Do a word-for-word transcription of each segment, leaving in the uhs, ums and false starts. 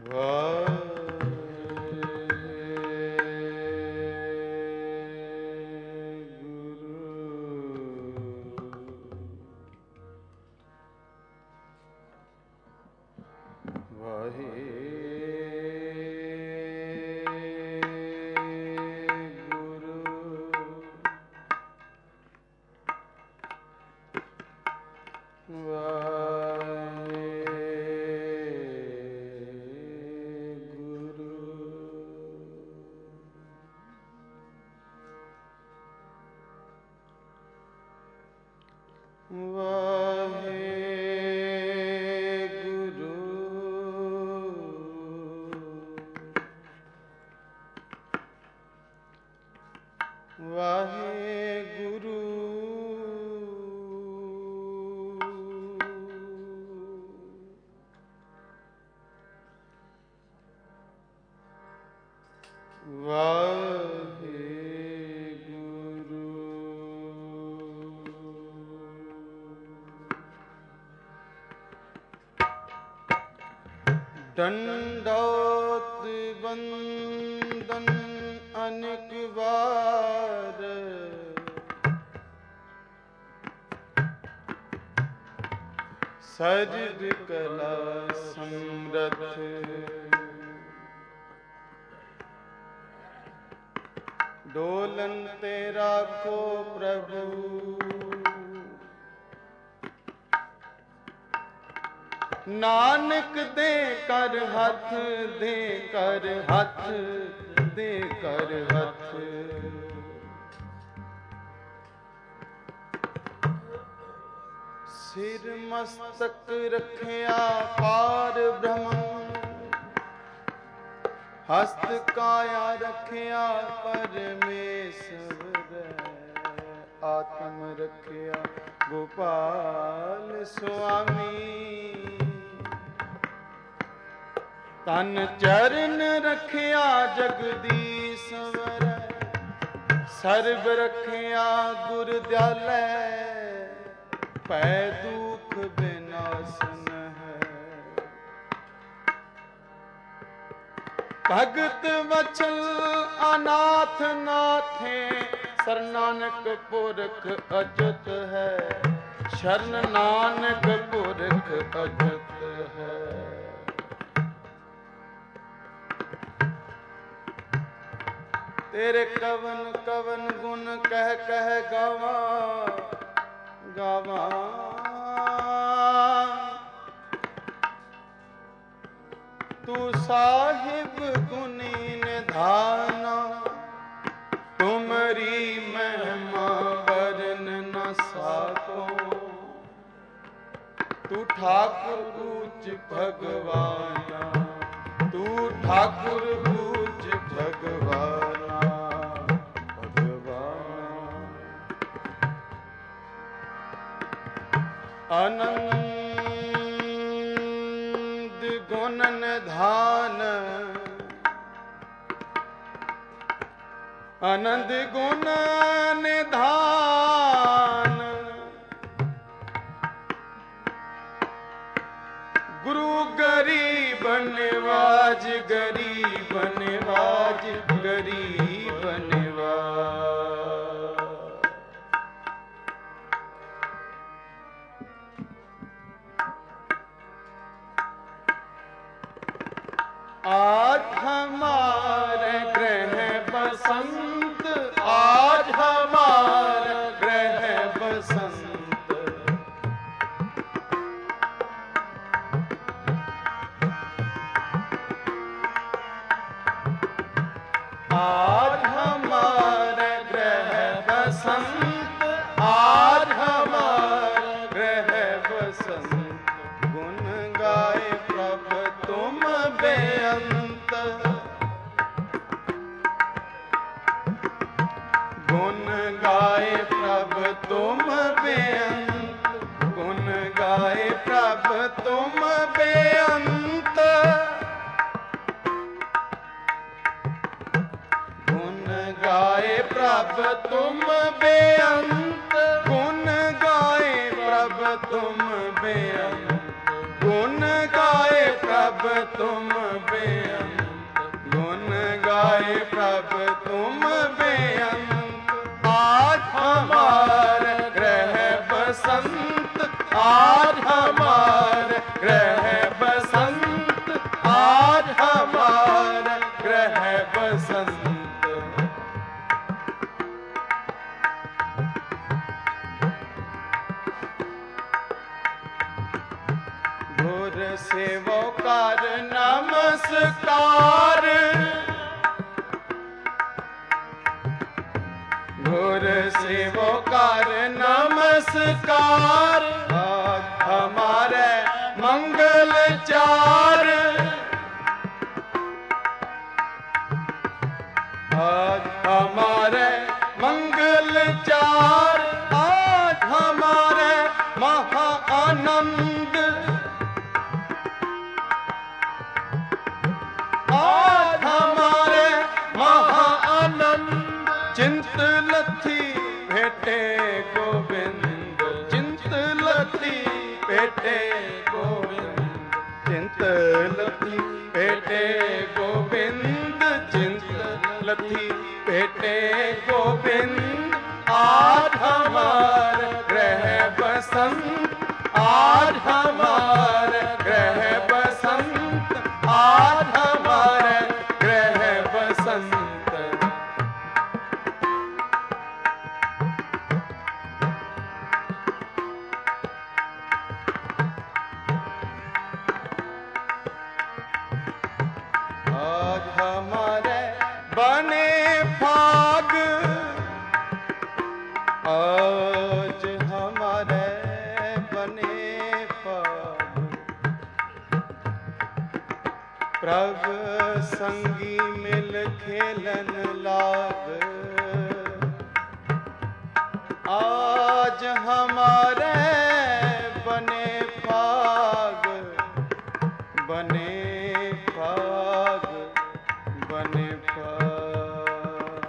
दंडौत वंदन अनेक बार, सर्व कला समरथ डोलन तेरा को प्रभु, नानक दे कर हथ दे कर हथ दे कर हथ। सिर मस्तक रखिया पार ब्रह्म, हस्त काया रखिया परमेश्वर, आत्म रखिया गोपाल स्वामी। तन चरण रखिया जगदीश्वर, सर्ब रखिया गुर दयालै, पै दुख विनाशन है। भगत वचल अनाथ नाथे, सर नानक पुरख अजत है, शरण नानक पुरख अजत है। तेरे कवन कवन गुण कह कह गावा गावा, तू साहिब गुनी निधाना, तुमरी महिमा वरन न साको। तू ठाकुर ऊंच भगवाना, तू ठाकुर ऊंच भगवाना। आनंद गुण निधान, आनंद गुण निधान, गुरु गरीब निवाज, गरीब निवाज, गरीब निवाज। आज हमारे ग्रह बसंत, आज हमारे ग्रह बसंत, आज हमारे ग्रह बसंत, आज हमारे ग्रह बसंत। गुण गाए प्रभु तुम बेअंत, गुण गाए प्रभु तुम बेअंत, गुण गाए प्रभु तुम बेअंत। गुण गाए प्रभु तुम बेअंत, गुण गाए प्रभु तुम बेअंत, गुण गाए प्रभु प्रभ तुम बेअंत, गुण गाए प्रभ तुम बेअंत। आज हमारे ग्रह बसंत, आज हमारे ग्रह बसंत, आज हमारे ग्रह बसंत। घोर सेवकार नमस्कार, घोर सेवकार नमस्कार। आज हमारे मंगल चार, आज हमारे मंगल चार। आज हमारे महा आनंद, आज हमारे महा आनंद। चिंत लथी भेटे गोविंद, चिंत लथी भेटे गोविंद, चिंत लथी भेटे गोविंद, चिंत लथी भेटे गोविंद। आज हमारे ग्रह बसंत, आज हमारे ग्रह बसंत, आज हमारे ग्रह बसंत। आज हमारे बने फाग, आज हमारे बने फाग। प्रभ संगी मिल खेलन लाग, आज हमारे बने फाग, बने फाग, बने फाग।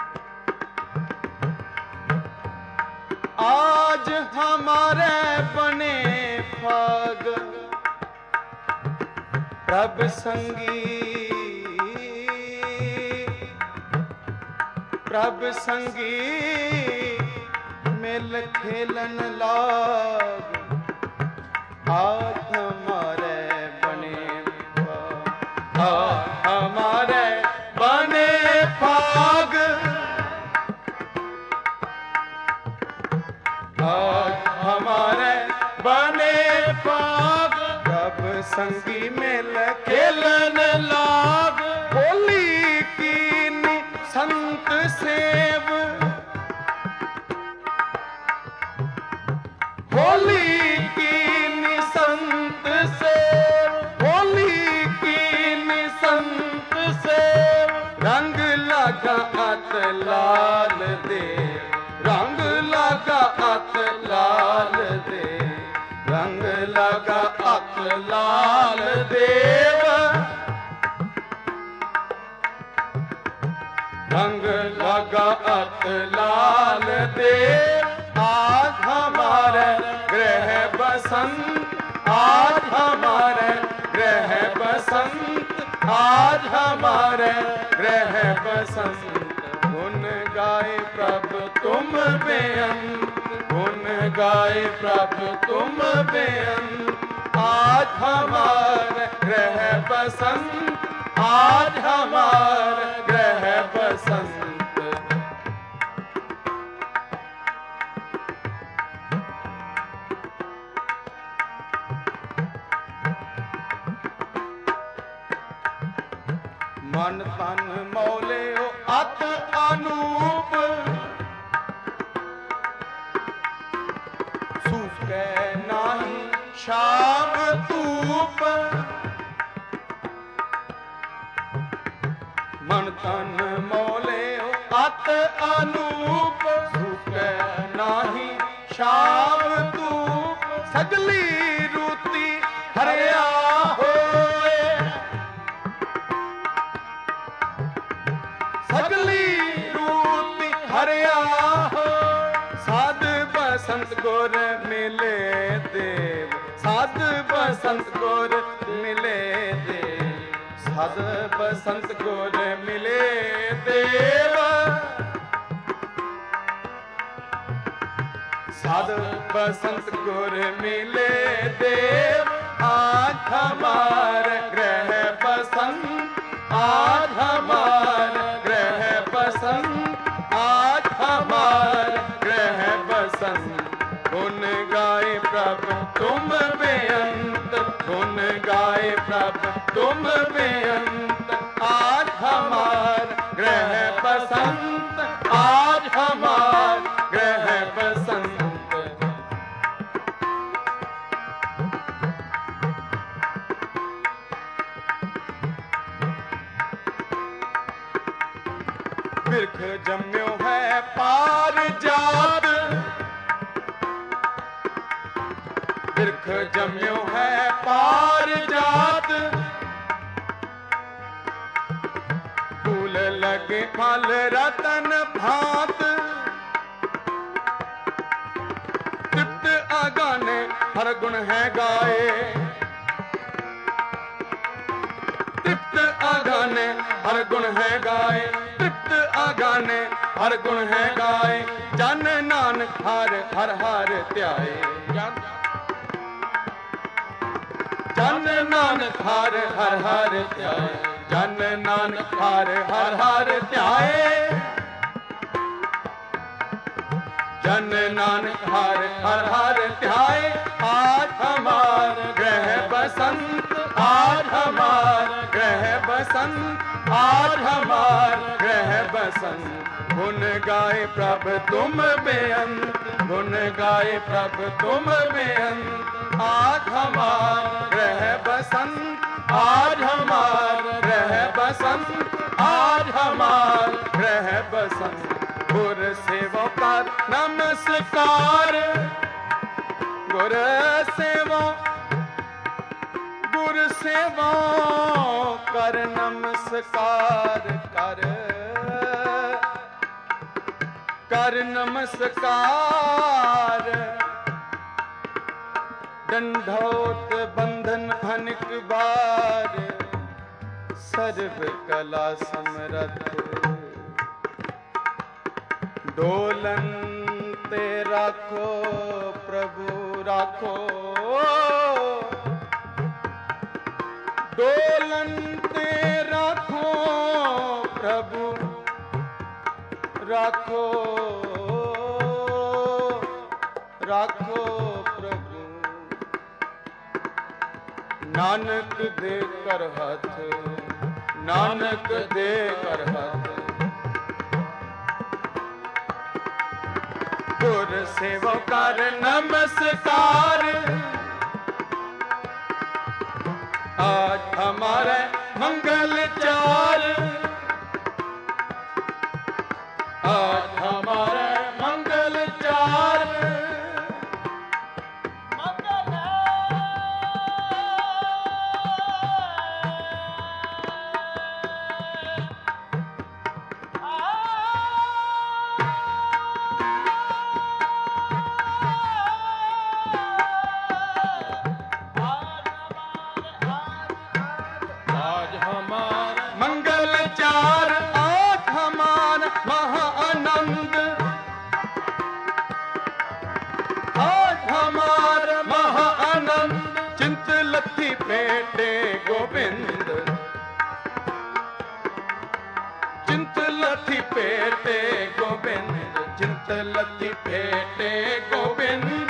आज हमारे बने फाग, प्रभ संगी, प्रभ संगी मिल खेलन लाग। आज हमारे बने फाग, आज हमारे बने फाग, आज हमारे बने फाग। प्रभ संगी मिल खेलन लाग। होली कीनी संत सेव, होली कीनी संत सेव, होली कीनी संत सेव। रंग लगा अत लाल देव, रंग लगा अत लाल देव, रंग लगा अत लाल देव, रंग लगा अत लाल देव। आज हमारे ग्रह बसंत, आज हमारे ग्रह बसंत, आज हमारे ग्रह बसंत। गुण गाए प्रभ तुम बेअंत, गुण गाए प्रभ तुम बेअंत। आज हमारे ग्रह बसंत, आज हमारे ग्रह बसंत। मन तन मौले अत अनूप, सूखे नाही शाम धूप। मन तन मौले अत अनूप, सूखे नाही शाम धूप। सगली रूती हरिया होए, सगली रूती हरिया हो। साध बसंत गुर मिले देव, साध बसंत गुर मिले साध बसंत गुर मिले देव, साध बसंत गुर मिले देव, आज हमार ग्रह बसंत, आज हमार ग्रह बसंत, आज हमार ग्रह बसंत। गुण गाए प्रभु तुम बेअंत, गुण गाए प्रभु तुम बेअंत, आज हमार ग्रह बसंत, आज हमार ग्रह बसंत। बिरख जम्यो है पार जात, बिरख जम्यो है पार जात, फूल लगे फल रतन भात, तृप्त आगाने हर गुण है गाए, तृप्त आगाने हर गुण है गाए, तृप्त आगाने हर गुण है गाए, जन नानक हर हर हर ध्याए, जन नानक हर हर हर ध्याए, जन नानक हर हर हर ध्याए, जन नानक हर हर हर ध्याए। आज हमार ग्रह बसंत, आज हमार ग्रह बसंत, आज हमार ग्रह बसंत। गुण गाए प्रभु तुम बेअंत, गुण गाए प्रभु तुम बेअंत, आज हमार ग्रह बसंत, आज हमार ग्रह बसंत, आज हमार ग्रह बसंत। गुर सेवकार नमस्कार, गुर सेवा, गुर सेवा कर नमस्कार कर, कर नमस्कार। दंडौत बंधन अनिक बार, सर्व कला समरथ, डोलन ते राखो प्रभु राखो, डोलन ते राखो प्रभु राखो, राखो प्रभु। नानक दे कर हाथ, नानक दे कर हाथ, गुर सेवकार नमस्कार। आज हमारे मंगल चार, आज हमारे मंगल चार, मंगल चार, आज हमार महाआनंद, आज हमार महाआनंद। चिंत लथी पेटे गोविंद, चिंत लथी पेटे गोविंद, चिंत लथी पेटे गोविंद,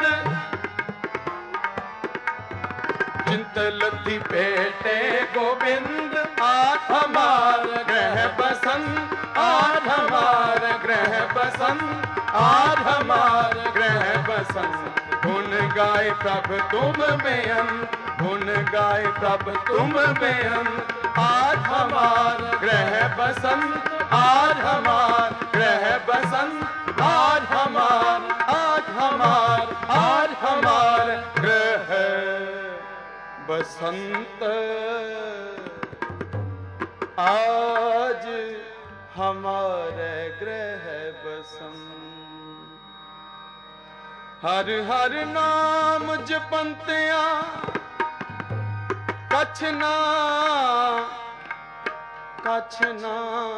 चिंत लथी पेटे गोविंद। आज हमार ग्रह बसंत, आज हमार ग्रह बसंत, आज हमार ग्रह बसंत। गुण गाए प्रभु तुम बेअंत, गुण गाए प्रभु तुम बेअंत। आज हमार ग्रह बसंत, आज हमार ग्रह बसंत, आज हमार, आज हमार, आज हमार ग्रह बसंत। आज हमारे ग्रह बसंत। हर हर नाम जपंतिया कछ ना कछ ना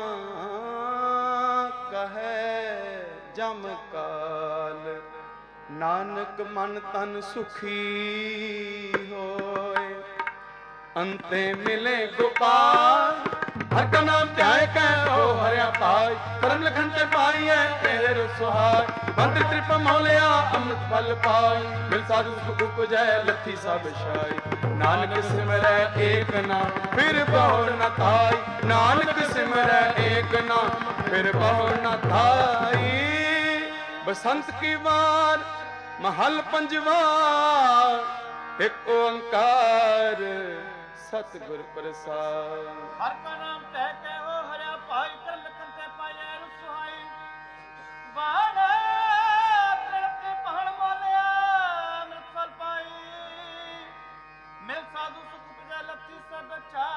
कहे जम काल, नानक मन तन सुखी होए। अंते मिले गोपाल, हर का नाम ध्याय कह हो हरिया पाई। परम लखन ते पाई है तेरे सुहाय, मंत्र त्रिप मौलिया अमृत फल पाई। मिल साधु सुख उपजय लथी सब छाई, नानक सिमरै एक नाम फिर बहुर न थाई। नानक सिमरै एक नाम फिर बहुर न थाई। बसंत की वार महल पंजवा, एक ओंकार सतगुर प्रसाद। हर का नाम कह के हो हरिया पाई, कर लखन ते पाए रुसहाई। बाण तृप्ति पहण मोलिया अमृत फल पाई। मिल साधु सुख उपजै लथी सब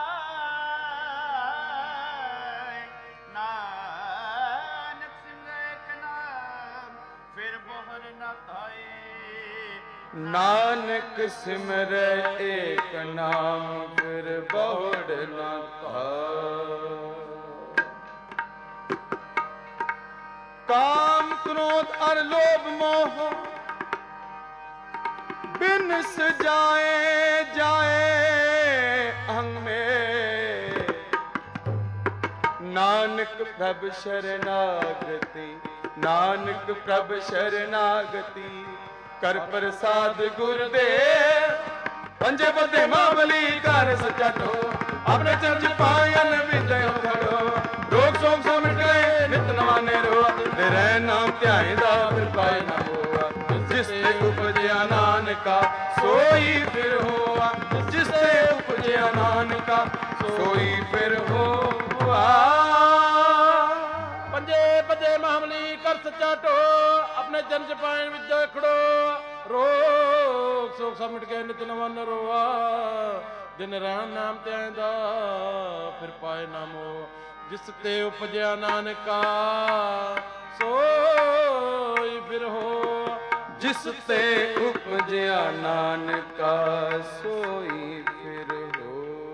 छाई। नानक सिमरै एक नाम फिर बहुर न थाई। नानक सिमरै एक नाम फिर बहुर न थाई। काम क्रोध और लोभ मोह बिन सजाए जाए अंग में। नानक प्रभ शरणागति, नानक प्रभ शरणागति। कर प्रसाद गुरुदेव, पंजे बदे मावली कर सच्चा ठो। अपने चर्च पायन विजय खड़ो, रोग शोक सो मिट गए नित नवाने रो। तेरे नाम ध्याईदा फिर पाए ना होआ, जिसते उपजया नानका सोई फिर होआ। जिसते उपजया नानका सोई फिर होआ। पंजे बजे मामली कर सच्चा टो, अपने जन पायन विजय खड़ो। रोग शोक सब मिट गए नित नवा न रोआ। दिन राम नाम ते आंदा फिर पाए नामो। जिस ते उपजया नानका सोई फिर हो। जिस ते उपजया नानका सोई फिर हो।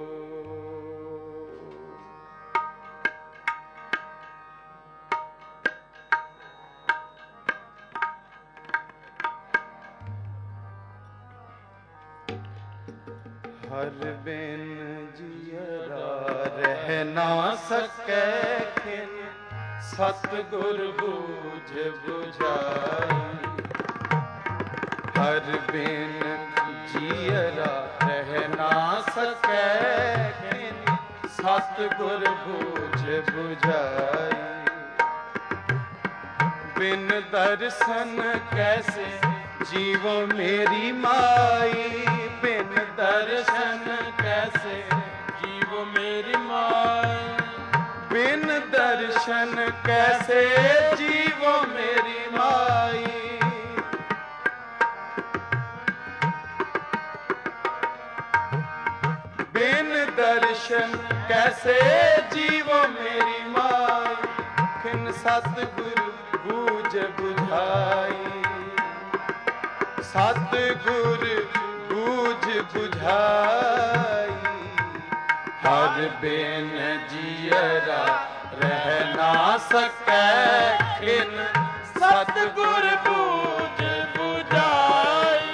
हर बिन जियरा रह ना सकै खिन, सतगुर बूझ बुझाई। हर बिन जियरा रह ना सकै खिन, सतगुर बूझ बुझाई। बिन दर्शन कैसे जीवो मेरी माई। बिन दर्शन कैसे जीवो मेरी माई। बिन दर्शन कैसे जीवो मेरी माई। बिन दर्शन कैसे जीवो मेरी माई। खिन सतगुरु बूझ बुझाई। सतगुर बूझ बुझाई। हर बिन जियरा रह ना सकै खिन, सतगुर बूझ बुझाई।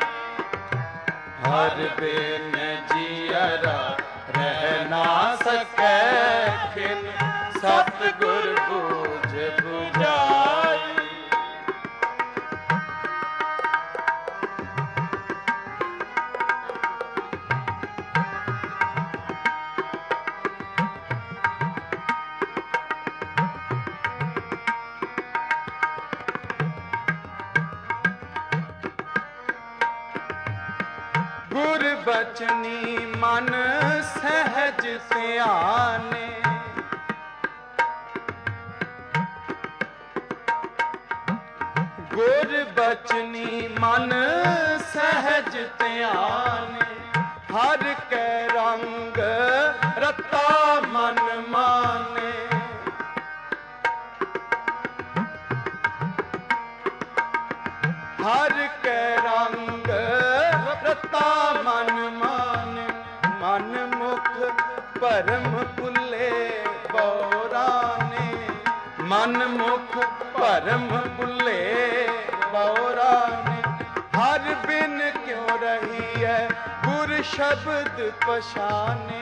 हर बिन जियरा रह ना सकै खिन, सतगुर बूझ बुझाई। गुर बचनी मन सहज ध्याने। गुर बचनी मन सहज ध्याने। हर के रंग रता मन माने। हर के रंग रता मन माने। मन मुख परम पुले धर्म भुले बौरा ने, हर बिन क्यों रही है गुर शब्द पछाने।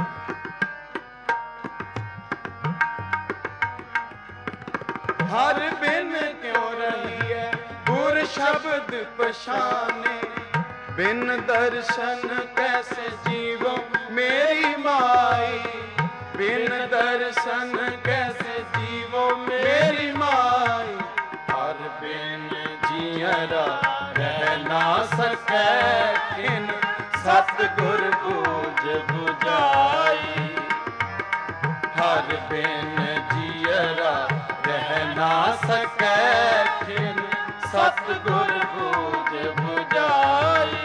हर बिन क्यों रही है गुर शब्द पछाने। बिन दर्शन कैसे जीवो मेरी माई, बिन दर्शन कैसे जीवो मेरी माई। हर बिन जियरा रह ना सकै, किन सतगुर बूझ बुझाई। हर बिन जियरा रह ना सकै, किन सतगुर बूझ बुझाई।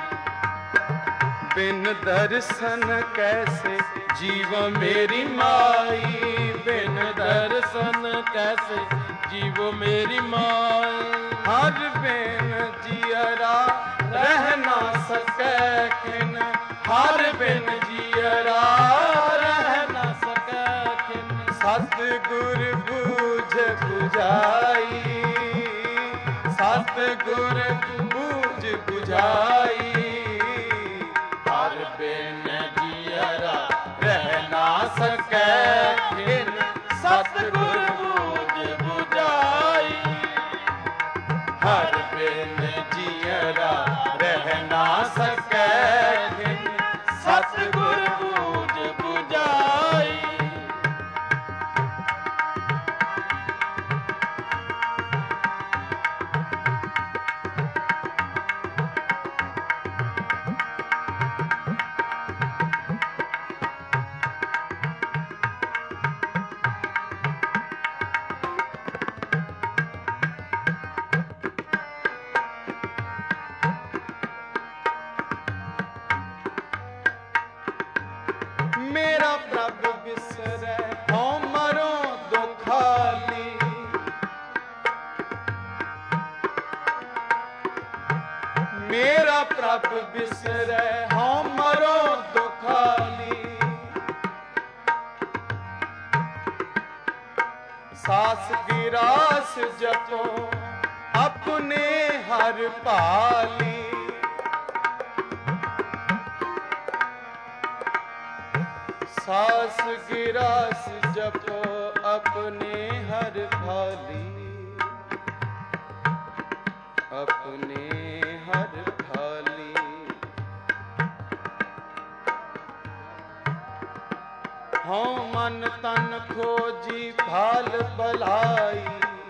बिन दर्शन कैसे जीव मेरी माई, बिन दर्शन कैसे जीव मेरी माई। हर बिन जियरा रह ना सकै, किन हर बिन जियरा रह ना सकै, किन सतगुर बूझ बुझाई। सतगुर बूझ बुझाई। हर बिन जियरा रह ना सकै, किन सतगुर बूझ बुझाई। हर बिन जियरा रह ना सकै, किन सतगुर बूझ बुझाई। मेरा प्रभ बिसरै हौं मरो दुखाली। मेरा प्रभ बिसरै हौं मरो दुखाली। सास गिरास जपो अपने हर पाली। सास गिरास जपो अपने हर भाली। अपने हर भाली। हौं मन तन खोजी भाल भलाई।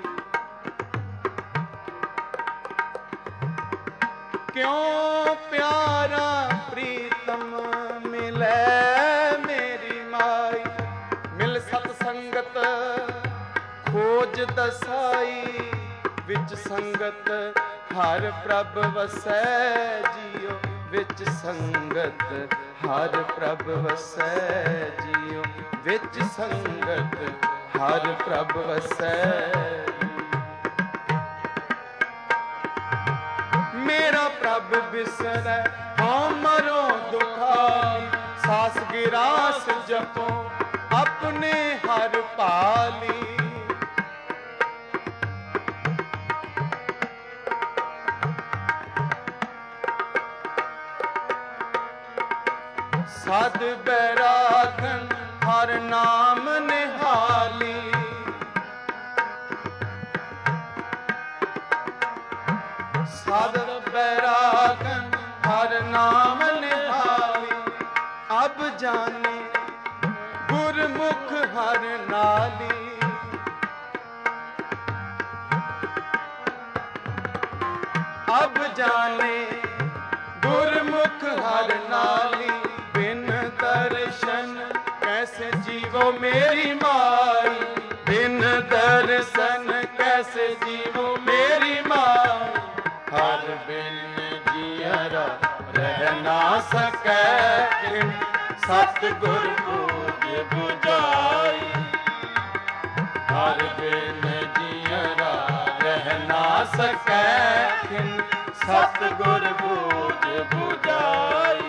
क्यों प्यारा प्रीतम मिलै मेरी माई। मिल सतसंगत खोज दसाई। विच संगत हर प्रभ वसै जियो। विच संगत हर प्रभ वसै जियो। विच संगत हर प्रभ वसै। मेरा प्रभ बिसरै हौं मरो दुखाली। सास गिरास जपो अपने हर पाली। सद बैरागन हर नाम निहाली। सद बैरागन हर नाम निहाली। अब जाने गुरमुख हर नाली। अब जाने गुरमुख हर नाली। बिन दर्शन कैसे जीवो मेरी माई। बिन दर्शन कैसे जीवो मेरी माई। हर बिन जियरा रह ना सकै। किन सतगुर बूझ बुझाई। हर बिन जियरा रह ना सकै। किन सतगुर बूझ बुझाई।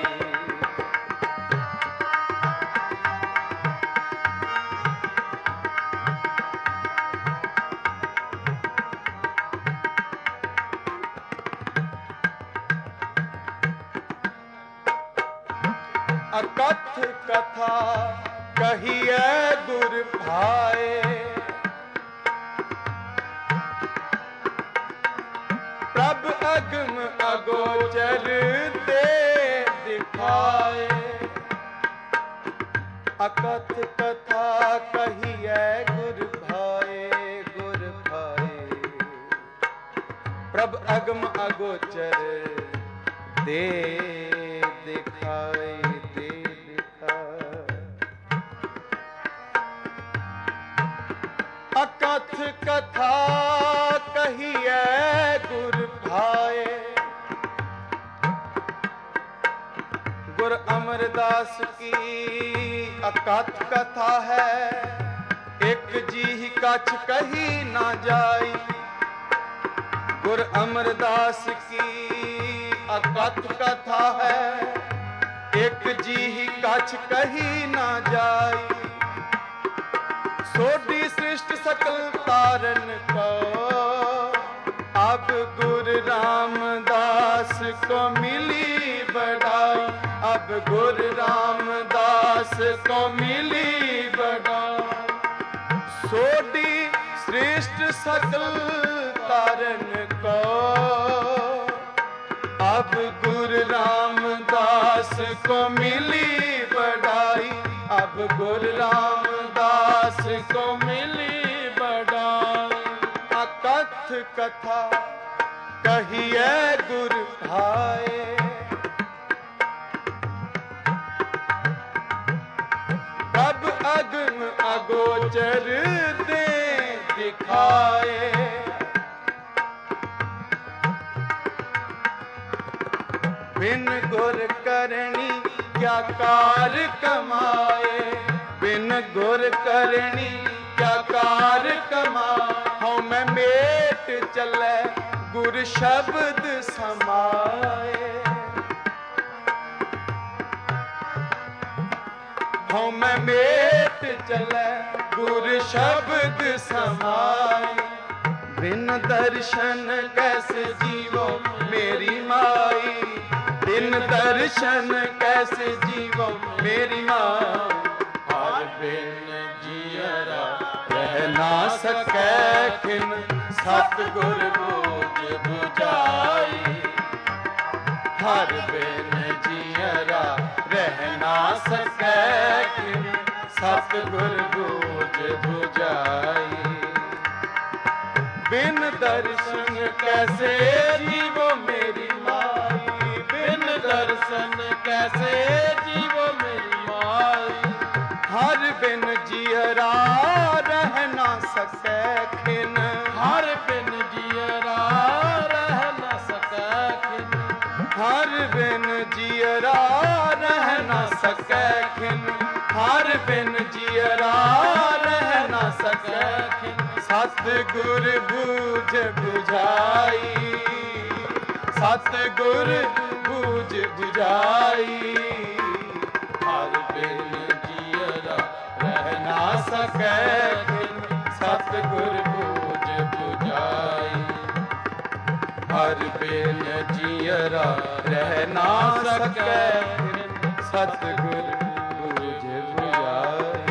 अकथ कथा कहिए गुर भाए। प्रभ अगम अगोचर ते दिखाए। अकथ कथा कहिए गुर भाए, गुर भाए। प्रभ अगम अगोचर दे दिखाए, दे दिखाए। अकथ कथा कहिए गुर भाए। गुर अमरदास की अकथ कथा है, एक जी कछ कही ना जाई। गुर अमरदास की अकथ कथा है, एक जी कछ कही ना जाई। सोडी सृष्टि सकल तारन को, अब गुरु रामदास को मिली बड़ाई। अब गुरु रामदास को मिली बड़ाई। सोडी सृष्टि सकल तारन को, अब गुरु रामदास को मिली बड़ाई। अब गुरु रामदास को मिली बड़ाई। अकथ कथा कहिए गुर भाए। प्रभ अगम अगोचर दे दिखाए। बिन गुर करनी क्या कार कमाए। बिन गुर करनी क्या कार कमाए। हूँ मैं मेट चले गुर शब्द समाए। हूँ मैं मेट चले गुर शब्द समाए। बिन दर्शन कैसे जीवो मेरी माई। बिन दर्शन कैसे जीवो मेरी माई। हर बिन जियरा रह ना सकै खिन, सतगुर बूझ बुझाई। हर बिन जियरा रह ना सकै खिन, सतगुर बूझ बुझाई। बिन दर्शन कैसे जीवो मेरी माई। बिन दर्शन कैसे जीवो मेरी माई। हर बिन जियरा रह ना सकै खिन। हर बिन जियरा रह न सकै खिन। हर बिन जियरा रह ना सकै खिन। हर बिन जियरा रह ना सकै खिन। सतगुर बूझ बुझाई। सतगुर बूझ बुझाई। हर बिन जियरा रह ना सकै खिन। सतगुर बूझ बुझाई। हर बिन जियरा रह ना सकै खिन। सतगुर बूझ बुझाई।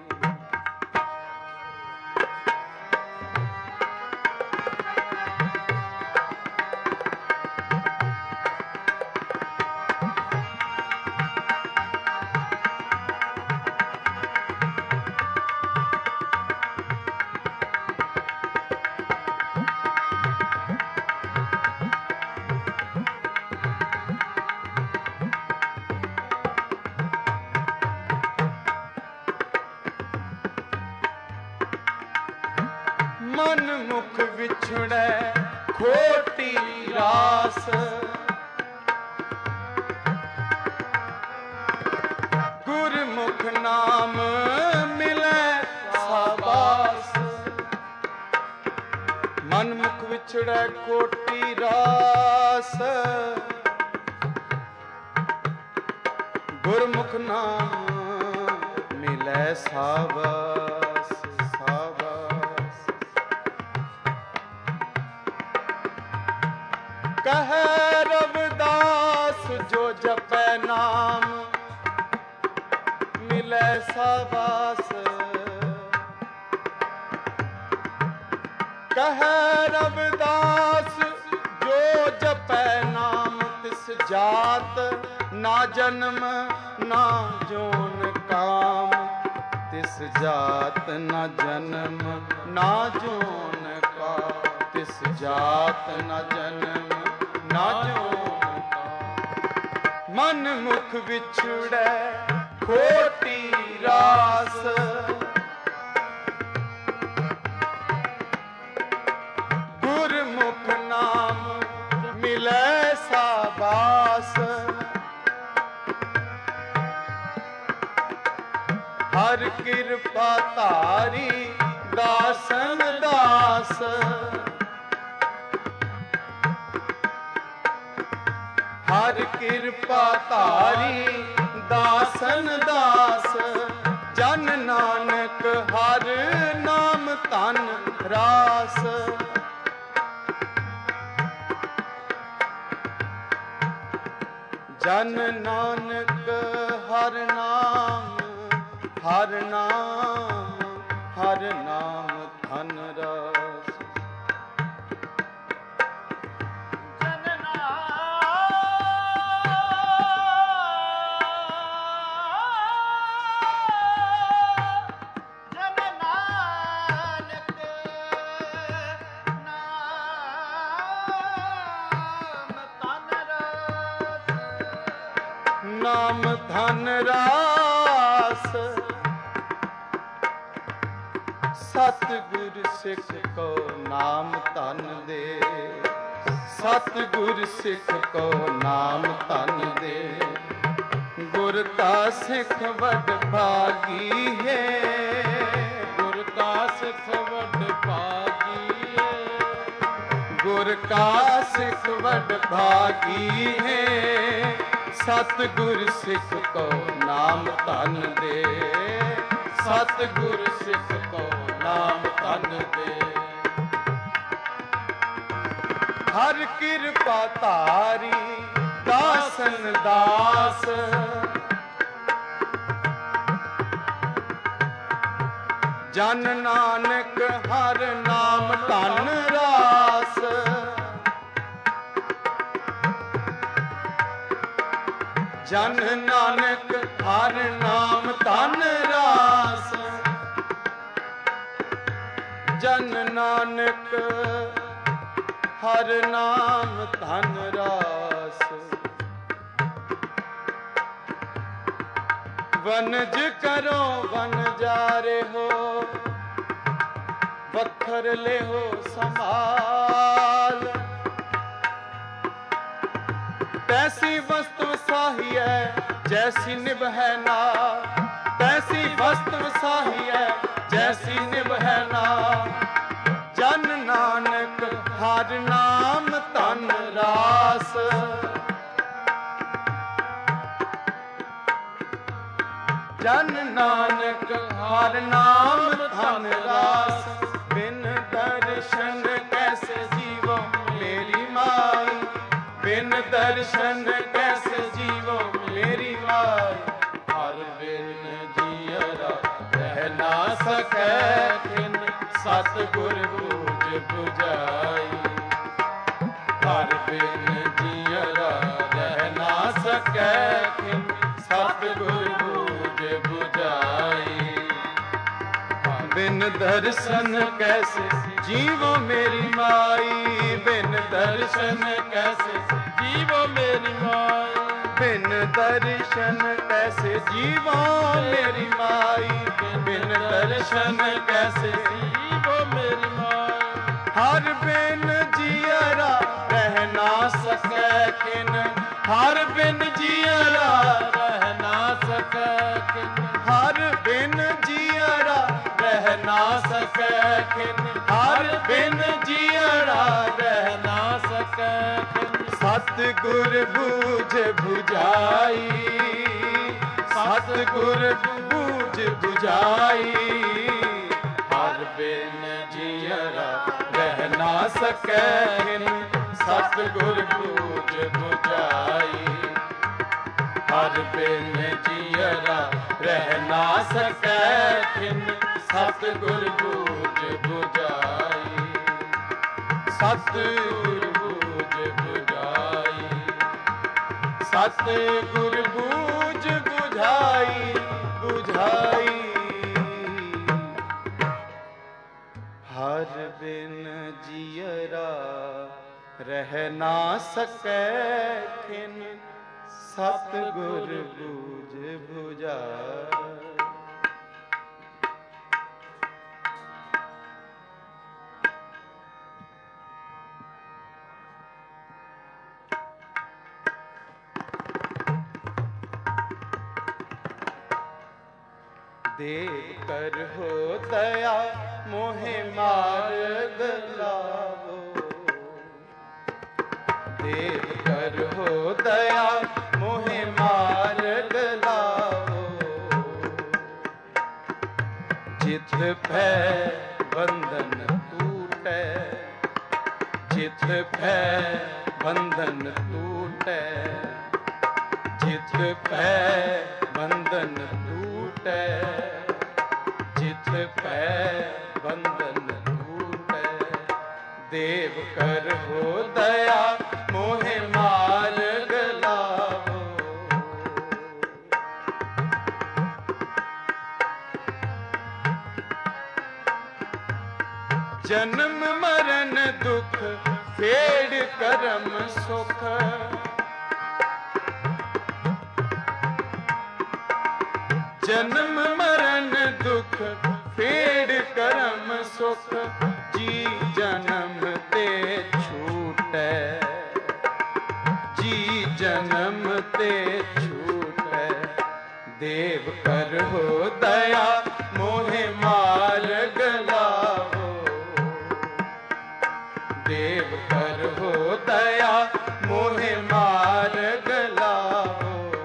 मन मुख विछड़े खोटी रास। गुरमुख नाम मिले साबास। मन मुख विछड़े खोटी रास। गुरमुख नाम मिले साबास, साबास। कह रविदास जो जपै नाम, ਮਿਲੈ ਸਾਬਾਸ। ਕਹਿ ਰਵਿਦਾਸ ਜੋ ਜਪੈ ਨਾਮ ਤਿਸ ਜਾਤ, ਨਾ ਜਨਮ ਨਾ ਜੋਨ ਕਾਮ। ਤਿਸ ਜਾਤ ਨਾ ਜਨਮ ਨਾ ਜੋਨ ਕਾਮ। ਤਿਸ ਜਾਤ ਨਾ ਜਨਮ ਨਾ ਜੋਨ ਕਾਮ। ਮਨ ਮੁਖ ਵਿਛੜੈ ਖੋਟੀ ਰਾਸ। ਗੁਰਮੁਖ ਨਾਮ ਮਿਲੈ ਸਾਬਾਸ। ਹਰ ਕਿਰਪਾ ਧਾਰੀ ਦਾਸਨ ਦਾਸ। ਹਰ ਕਿਰਪਾ ਧਾਰੀ ਦਾਸਨ ਦਾਸ। ਜਨ ਨਾਨਕ ਹਰ ਨਾਮ ਧਨ ਰਾਸ। ਜਨ ਨਾਨਕ ਹਰ ਨਾਮ ਹਰ ਨਾਮ ਹਰ ਨਾਮ ਧਨ ਰਾਸ। ਜਨ ਨਾਮ ਧਨ ਰਾਸ। ਸਤਿਗੁਰ ਸਿੱਖ ਕੋ ਨਾਮ ਧਨ ਦੇ। ਸਤਿਗੁਰ ਸਿੱਖ ਕੋ ਨਾਮ ਧਨ ਦੇ। ਗੁਰ ਕਾ ਸਿੱਖ ਵਡ ਭਾਗੀ ਹੈ। ਗੁਰ ਕਾ ਸਿੱਖ ਵਡ ਭਾਗੀ ਹੈ। ਗੁਰ ਕਾ ਸਿੱਖ ਵਡ ਭਾਗੀ ਹੈ। ਸਤਿਗੁਰ ਸਿੱਖ ਕੋ ਨਾਮ ਧਨ ਦੇ। ਸਤਿਗੁਰ ਸਿੱਖ ਕੋ ਨਾਮ ਧਨ ਦੇ। ਹਰ ਕਿਰਪਾ ਧਾਰੀ ਦਾਸਨ ਦਾਸ। ਜਨ ਨਾਨਕ ਹਰ ਨਾਮ ਧਨ ਰਾਸ। ਜਨ ਨਾਨਕ ਹਰ ਨਾਮ ਧਨ ਰਾਸ। ਜਨ ਨਾਨਕ ਹਰ ਨਾਮ ਧਨ ਰਾਸ। ਵਨਜ ਕਰੋ ਵਨਜਾਰੇ ਹੋ। ਵੱਖਰ ਲਿਹੋ ਸੰਭਾਲ। ਤੈਸੀ ਵਸਤ ਵਸਾਹੀਐ ਜੈਸੀ ਨਿਭੈ ਨਾਮ। ਤੈਸੀ ਵਸਤ ਵਸਾਹੀਐ ਜੈਸੀ ਨਿਭੈ ਨਾਮ। ਜਨ ਨਾਨਕ ਹਰ ਨਾਮ ਧਨ ਰਾਸ। ਜਨ ਨਾਨਕ ਹਰ ਨਾਮ ਧਨ ਰਾਸ। ਬਿਨ ਦਰਸ਼ਨ ਕੈਸੇ ਜੀਵੋ ਮੇਰੀ ਮਾਈ। ਬਿਨ ਦਰਸ਼ਨ ਕੈਸੇ ਜੀਵੋ ਮੇਰੀ ਮਾਈ। ਹਰ ਬਿਨ ਜੀਅਰਾ ਰਹਿ ਨਾ ਸਕੈ ਖਿਨ। ਸਤਿਗੁਰ ਬੂਝ ਬੁਝਾਈ। ਹਰ ਬਿਨ ਜੀਅਰਾ ਰਹਿ ਨਾ ਸਕੈ ਖਿਨ। ਸਤਿਗੁਰ ਬੂਝ ਬੁਝਾਈ। ਬਿਨ ਦਰਸ਼ਨ ਕੈਸੇ ਜੀਵੋ ਮੇਰੀ ਮਾਈ। ਬਿਨ ਦਰਸ਼ਨ ਕੈਸੇ ਜੀਵੋ ਮੇਰੀ ਮਾਈ। ਬਿਨ ਦਰਸ਼ਨ ਕੈਸੇ ਜੀਵੋ ਮੇਰੀ ਮਾਈ। ਬਿਨ ਦਰਸ਼ਨ ਕੈਸੇ ਜੀਵੋ ਮੇਰੀ ਮਾਈ। ਹਰ ਬਿਨ ਜੀਅਰਾ ਰਹਿ ਨਾ ਸਕੈ ਖਿਨ। ਹਰ ਬਿਨ ਜੀਅਰਾ ਰਹਿ ਨਾ ਸਕੈ ਕਿਨ। ਹਰ ਬਿਨ ਜੀਅਰਾ ਰਹਿ ਨਾ ਸਕੈ ਖਿਨ। ਹਰ ਬਿਨ ਜੀਅਰਾ ਰਹਿ ਨਾ ਸਕੈ ਕਿਨ। ਸਤਿਗੁਰ ਬੂਝ ਬੁਝਾਈ। ਸਤਿਗੁਰ ਬੂਝ ਬੁਝਾਈ। ਹਰ ਬਿਨ ਜੀਅਰਾ ਰਹਿ ਨਾ ਸਕੈ ਖਿਨ। ਸਤਿਗੁਰ ਬੂਝ ਬੁਝਾਈ। ਹਰ ਬਿਨ ਜੀਅਰਾ ਰਹਿ ਨਾ सकै खिन सतगुर बूझ बुझाई सतगुर बूझ बुझाई सतगुर बूझ बुझाई बुझाई हर बिन जियरा रह ना सकै खिन सतगुर बूझ बुझाई देव कर हो दया मोहे मार्ग लावो देव कर हो दया मोहे मार्ग लावो जित भै बंधन टूटे जित भै बंधन टूटे जित भै बंधन टूटे जित भै बंधन टूटे देव कर हो दया मोहे मार्ग लावो जन्म मरण दुख फेड़ करम सुख जन्म मरण दुख फेड़ करम सुख जी जन्म ते छूटे जी जन्म ते छूटे देव कर हो दया मोहे मार्ग लावो देव कर हो दया मोहे मार्ग लावो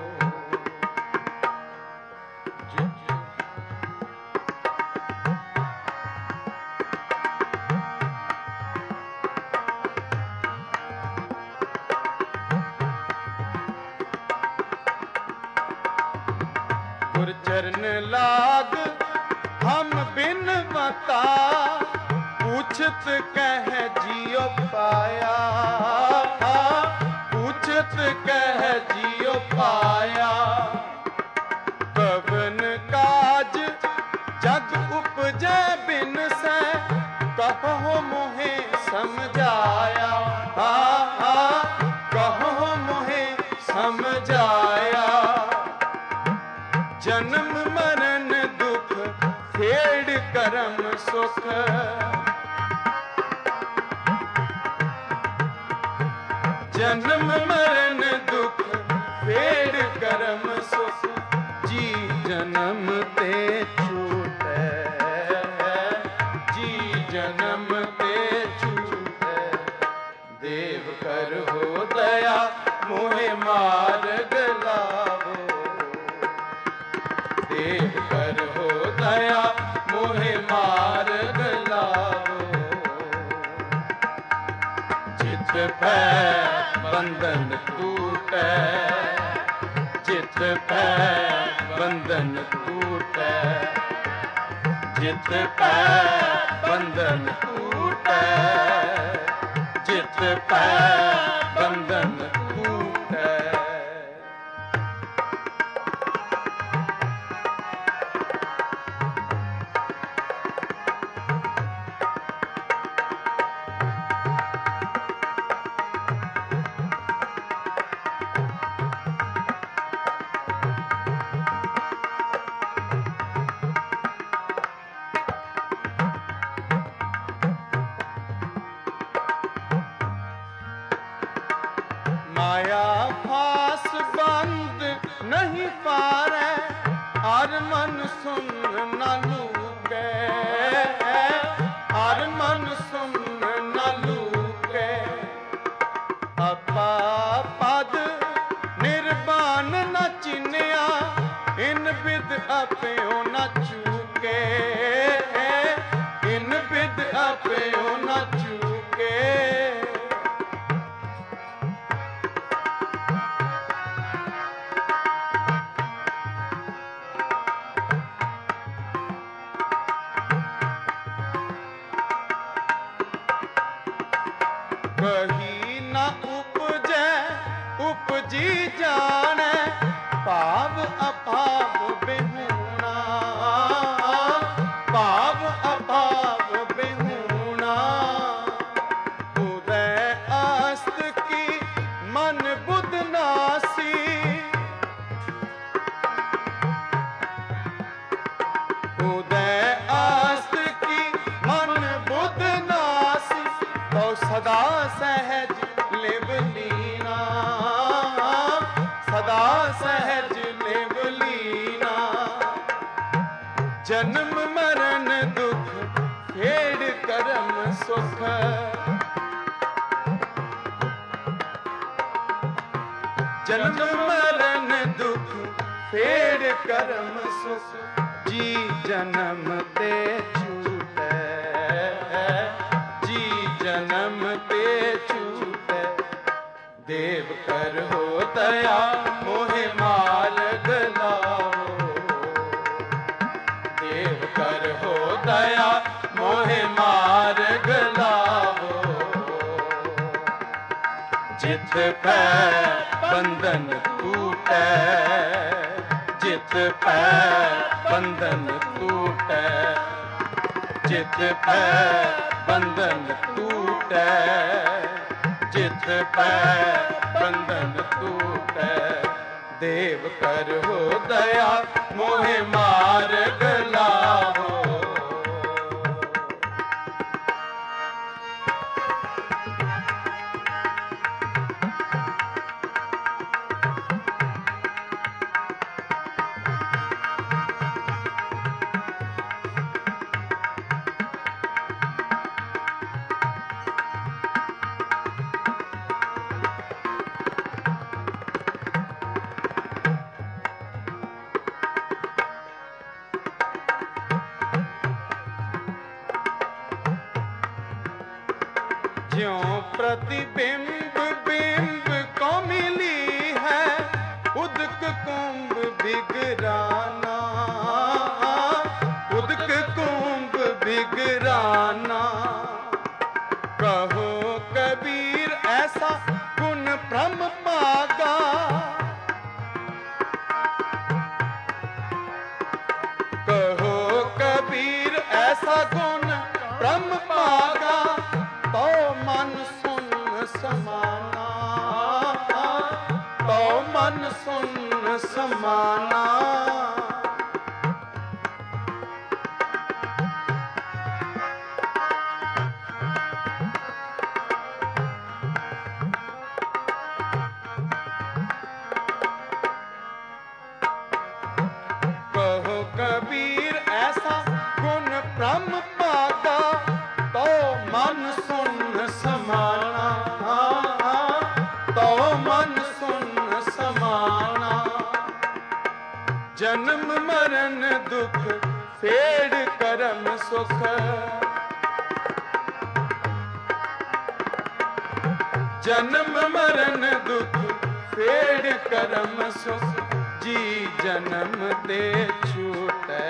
चरण लाग हम बिन बता पूछत कह जियो पाया पूछत कह जियो पाया कवन काज जग उपजै बिन से कहो मोहे समझाया कहो मोहे समझाया जन्म मरण दुख फेड़ करम सुख जन्म मरण दुख फेड़ करम सुख जी जन्म ते छूटे जी जन्म ते छूटे देव कर हो दया मोहे मार्ग लावो देव कर हो दया मोहे मार्ग लावो जित भै बंधन टूटे जित भै बंधन टूटे जित भै बंधन टूटे जित भै बंधन टूटे माया फास बंद नहीं पारे हर मन सुन न लूके हर मन सुन न लूके अपा पद निर्वाण न चिन्या इन बिद अपयो न चूके इन बिद अपयो न चूके उदय आस्त की मन बुध नास, तो सदा सहज लिव लीना, सदा सहज लिव लीना। जन्म मरण दुख फेड़ करम सुख, जन्म मरण दुख फेड़ करम सुख। जी जन्म ते छूटै, जी जन्म ते छूटै। देव कर हो दया मोहे मार्ग लाओ, देव कर हो दया मोहे मार्ग लाओ। जित पै बंधन टूटै, जित पै बंधन टूटै, जित पै बंधन टूटै, जित पै बंधन टूटै। देव कर हो दया मोहे मार्ग लाओ। ज्यों प्रतिबिंब बिंब को मिली है उदक कुंभ बिगराना, उदक कुंभ बिगराना। कहो कबीर ऐसा गुण ब्रह्म पागा, कहो कबीर ऐसा गुण ब्रह्म पागा। तो मन सुन समाना, तो मन सुन समाना। कहो कबीर ऐसा गुण ब्रह्म पागा, तो मन सुन समाना, तो मन सुन समाना। जन्म मरण दुख फेड़ करम सुख, जन्म मरण दुख फेड़ करम सुख। जी जन्म ते छूटै,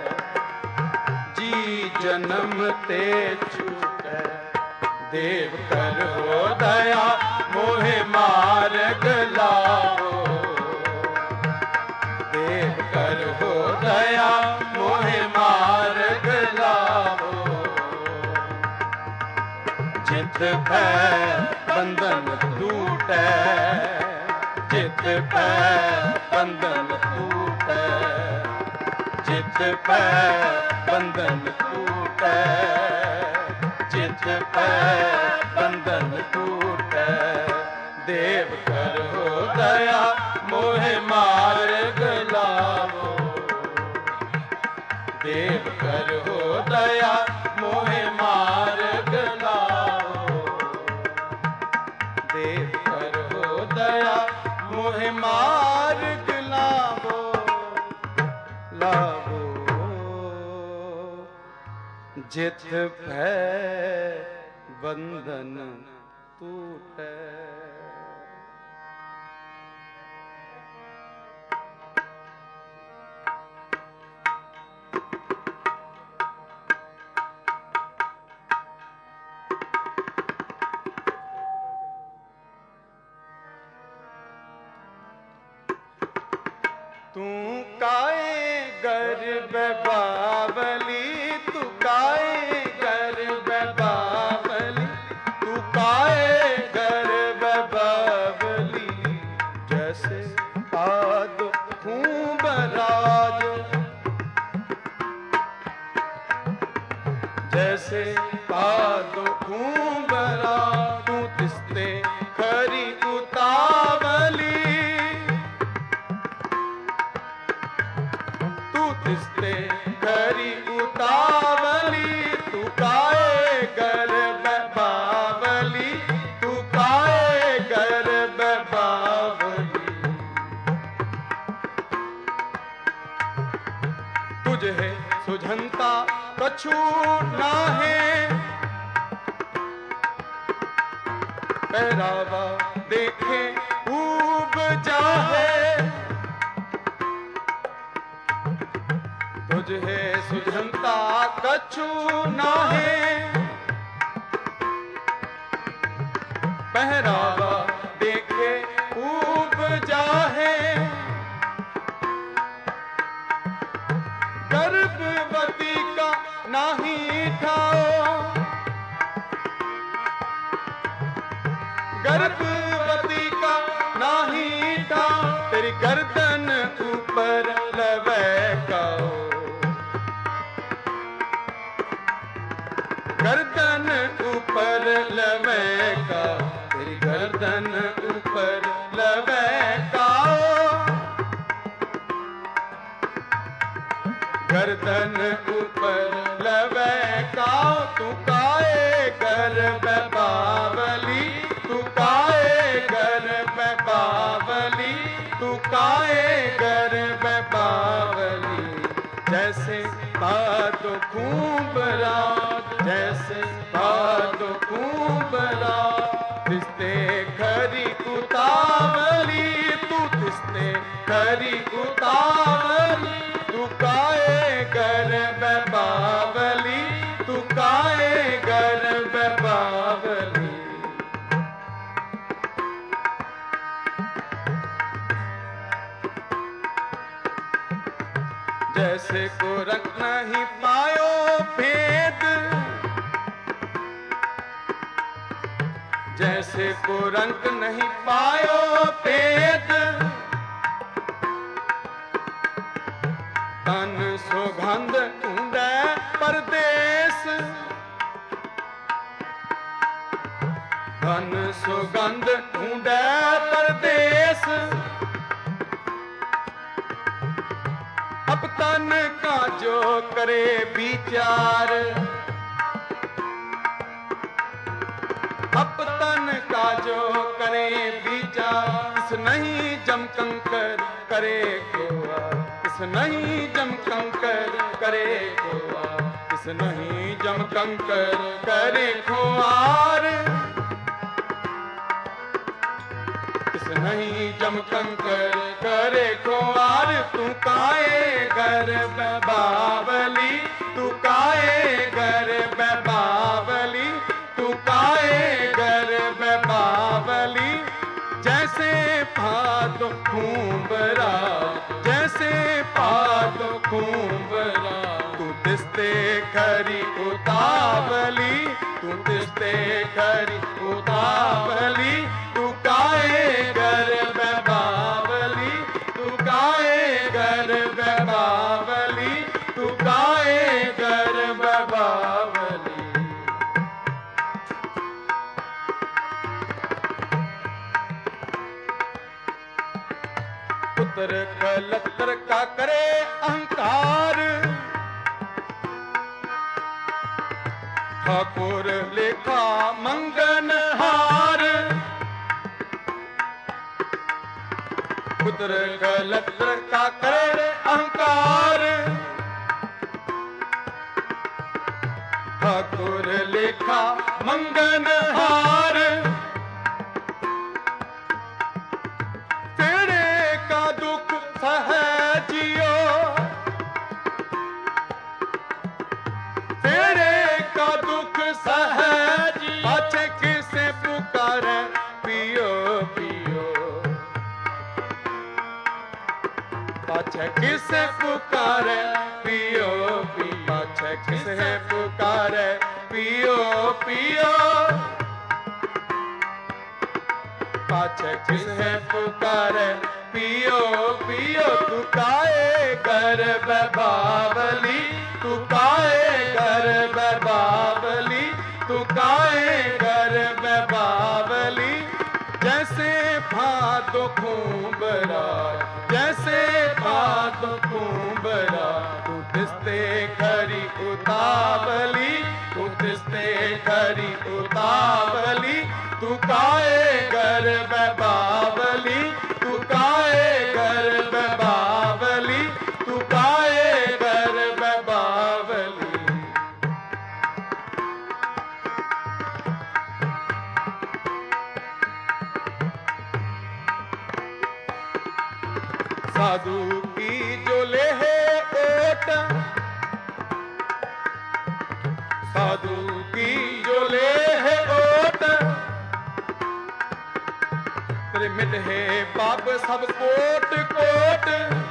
जी जन्म ते छूटै। देव कर हो दया मोहे मार्ग लाओ, देव कर हो दया मोहे मार्ग लाओ। जित पै बंधन टूटै, जित पै बंधन टूटै, जित पै बंधन टूटै, जित पै बंधन टूटै। देव कर हो दया मोहे मार्ग लाओ, देव कर हो दया मोहे मार्ग लाओ, देव कर हो दया मोहे मार्ग लाओ, लाओ। जित भै बंधन टूटै। तू काए गर्भ बावली, तू काए गर्भ बावली, तू काए गर्भ बावली। जैसे आद खूब राज, जैसे पादो कुंबरा तू तिस्ते खरी उतावली, तू तिस्ते खरी उतावली, तू काए गर्भ बावली, तू काए गर्भ बावली। तुझे सुझंता कछु नाहे, पहरावा देखे ऊब जाहे, तुझे सुझंता कछु नाहे, पहरावा देखे ऊब जाहे। गर्भवती का नाही ठाओ, गर्भवती का नाही ठाओ, तेरी गर्दन ऊपर लवैकाओ, गर्दन ऊपर लवैकाओ, तेरी गर्दन ऊपर लवैकाओ, गर्दन ऊपर लवैकाओ। तू काए गर्भ बावली, तू काए गर्भ बावली, तू काए गर्भ बावली। जैसे पादो कुंबरा, जैसे पादो कुंबरा, तिस्ते खरी उतावली, तू तिस्ते खरी उतावली, तू काए गर्भ बावली, तू काए गर्भ बावली। जैसे को रख नहीं पायो भेद, जैसे को रंग नहीं पायो भेद, तन सुगंध ढूंढे परदेस, तन सुगंध ढूंढे परदेस। अब तन का जो करे विचार, अब तन का जो करे विचार, इस नहीं जम कंकर करे कोआ, इस नहीं जम कंकर करे खोआर, इस नहीं जम कंकर करे खोआर, इस नहीं जम कंकर करे खोआर। तू काए गर्भ बावली, तू काए गर्भ बावली, तू काए गर्भ बावली। जैसे पादो कुंबरा, जैसे पादो कुंबरा, तू तिस्ते खरी उतावली, तू तिस्ते खरी उतावली, तू काए गर्भ बावली, तू काए गर्भ बावली, तू काए गर्भ बावली। पुत्र कलत्र का करे अहंकार, ठाकुर लेखा मंगनहार, पुत्र कलत्र का करे अहंकार, ठाकुर लेखा मंगनहार। सहजियो तेरे का दुख सहजी, पाछे किसे पुकारे पियो पियो, पाछे किसे पुकारे पियो पियो, पाछे किसे पुकारे पियो पियो, पाछे किसे पुकारे पियो पियो। तू काए गर्भ बावली, तू काए गर्भ बावली, खूब राज, जैसे भादो खूब राज। तू तिस्ते खरी उतावली, तू तिस्ते खरी उतावली, तू काए घर बावली, तू काए घर बावली, तू काए घर बावली। साधु की जो लेहे ओट, साधु की जो लेहे ओट, तेरे मिटे पाप सब कोट कोट,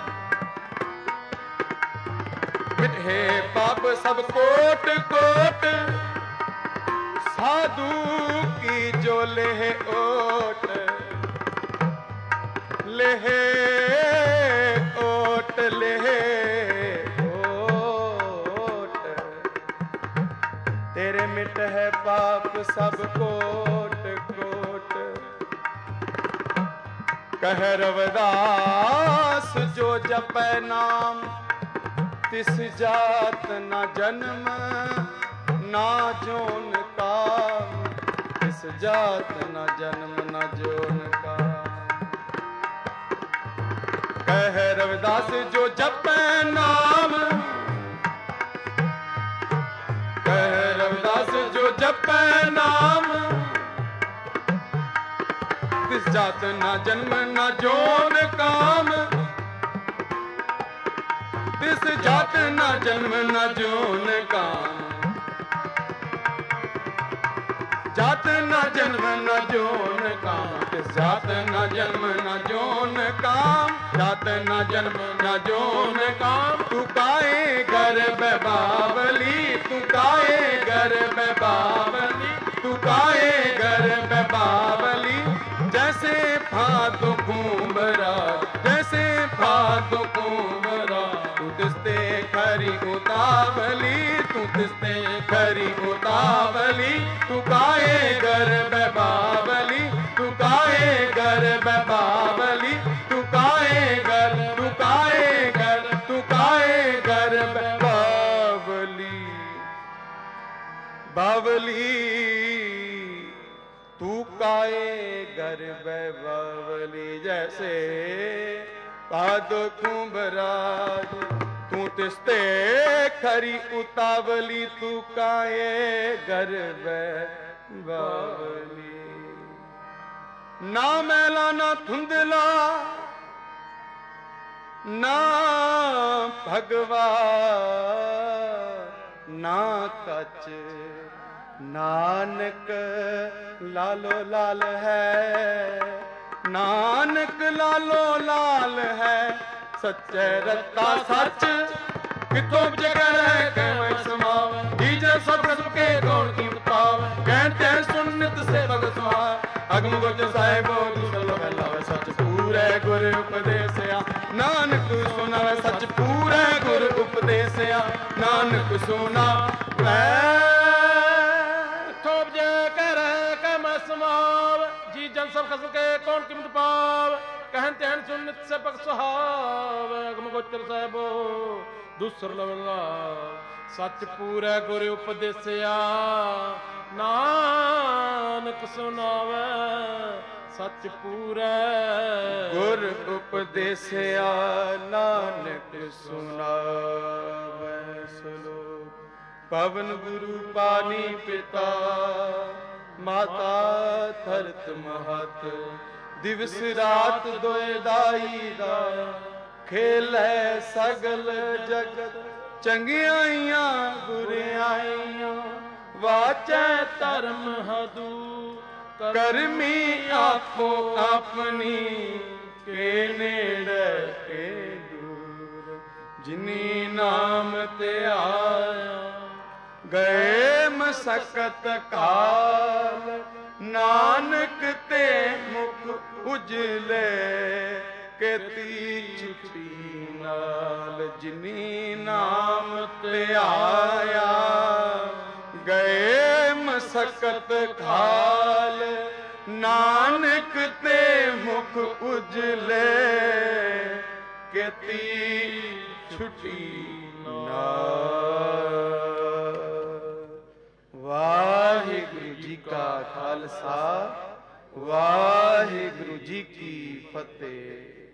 मिटे पाप सब कोट कोट। साधु की जो लेहे ओट, लेहे ओट लेहे ओट, तेरे मिट है पाप सब कोट कोट। कह रविदास जो जपै नाम, तिस जात न जन्म ना जोन काम, तिस जात न जन्म न जोन काम। कह रविदास जो जपै नाम, कह रविदास जो जपै नाम, तिस जात ना जन्म ना जोन काम, तिस जात ना जन्म ना जोन काम। जात न जन्म न जोन काम, तिस जात न जन्म न जोन काम, जात न जन्म न जोन काम। तू काए घर बावली, तू काए घर बावली, तू काए घर बावली। जैसे भादो खूब राज, जैसे भादो खूब राज। तू तिस्ते खरी उतावली, तू तिस्ते खरी उतावली, तू काए घर बावली, तू काए घर बावली, तू काए घर, तू काए घर, तू काए घर बावली। बावली तू काए घर बावली, जैसे भादो खूब राज। तू तिस्ते खरी उतावली, तू काए घर बावली। ना मैला ना धुंधला ना भगवा, ना कच, नानक लालो लाल है, नानक लालो लाल है। सच्चे रत्ता सच कितों जगह है कहवे समावे, दीजे सब के कौन की बतावे। कहते सुन्नत से भग सुहाए, अगम गुज साहिबो दुसल फैलावे। सच पूरे गुर उपदेसिया, नानक सुनावे। सच पूरे गुर उपदेसिया, नानक सुना वै। थोप जे कर कम समाव, जी जन सब खस के कौन कीमत पाव। कहन तहन सुन्नत से पग सुहाव, अगम गोचर साहिबो दूसर लवला। सच पूरे गुर उपदेसिया, नानक सुनावे। सच पूरे गुर उपदेसिया, नानक सुनावे। श्लोक। पवन गुरु पानी पिता, माता धरत महत। दिवस रात दोए दाई दा, खेल है सगल जगत। चंगियाइयां बुरियाइयां, वाचै धर्म हदू। करमी आपो अपनी, के नेड़े के दूर। जिनी नाम ते आया, गए मसकत काल। नानक ते मुख उजले, केती छुटी नाल। जिनी नाम ते आया, गए मसकत काल। ਨਾਨਕ ਤੇ ਮੁਖ ਉਜਲੇ ਕੀਤੀ ਛੁਟੀ ਨਾਰ। ਵਾਹਿਗੁਰੂ ਜੀ ਕਾ ਖਾਲਸਾ, ਵਾਹਿਗੁਰੂ ਜੀ ਕੀ ਫਤਿਹ।